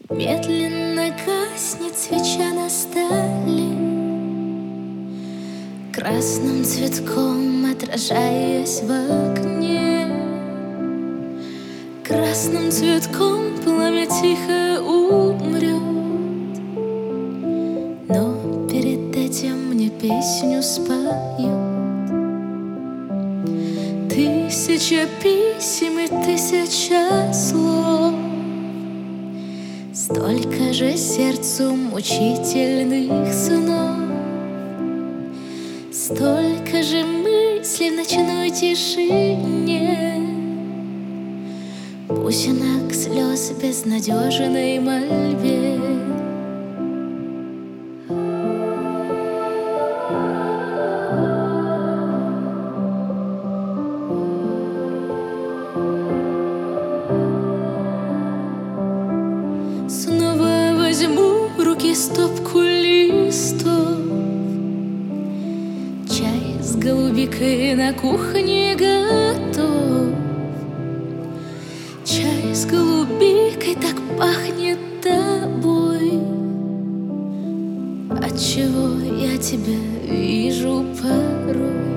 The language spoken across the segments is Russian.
Медленно гаснет свеча на столе, красным цветком отражаясь в окне. Красным цветком пламя тихо умрет, но перед этим мне песню споет. Тысяча писем и тысяча слов, столько же сердцу мучительных снов, столько же мыслей в ночной тишине, бусинок слез в безнадежной мольбе. Снова возьму в руки стопку листов, чай с голубикой на кухне готов. Чай с голубикой так пахнет тобой, отчего я тебя вижу порой.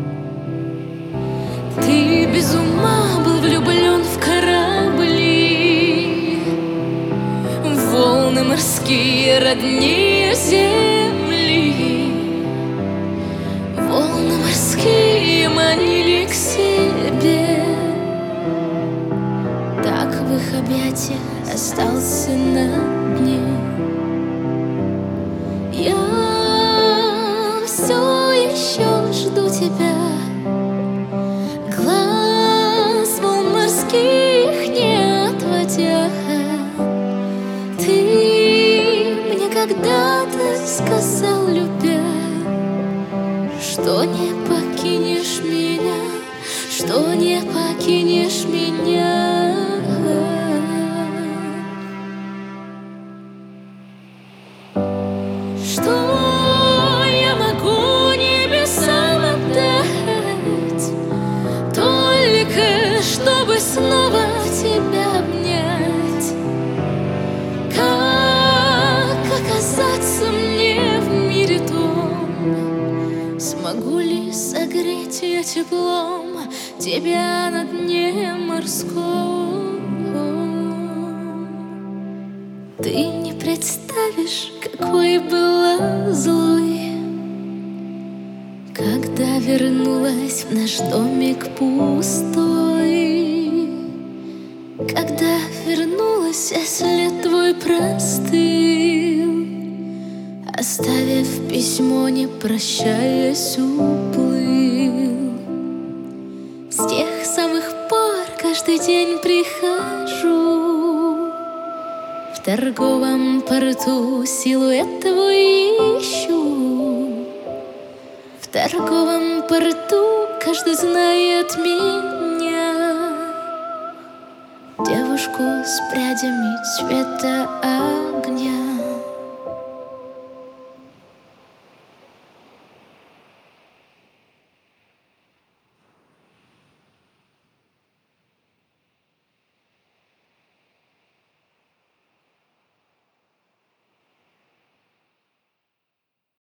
Ты без ума был влюблен в корабли, волны морские роднее земли. Волны морские манили к себе, так в их объятиях остался на дне. Я все еще жду тебя, глаз волн морских не отводя. Ты мне когда-то сказал, любя, что не покинешь меня, что не покинешь меня. Что я могу небесам отдать, только чтобы снова тебя обнять? Как оказаться мне в мире том? Смогу ли согреть я теплом тебя на дне морском? Ты не представишь, какой была злой, когда вернулась в наш домик пустой. Когда вернулась, а след твой простыл, оставив письмо, не прощаясь, уплыл. С тех самых пор каждый день прихожу в торговом порту, силуэт твой ищу. В торговом порту каждый знает меня, девушку с прядями цвета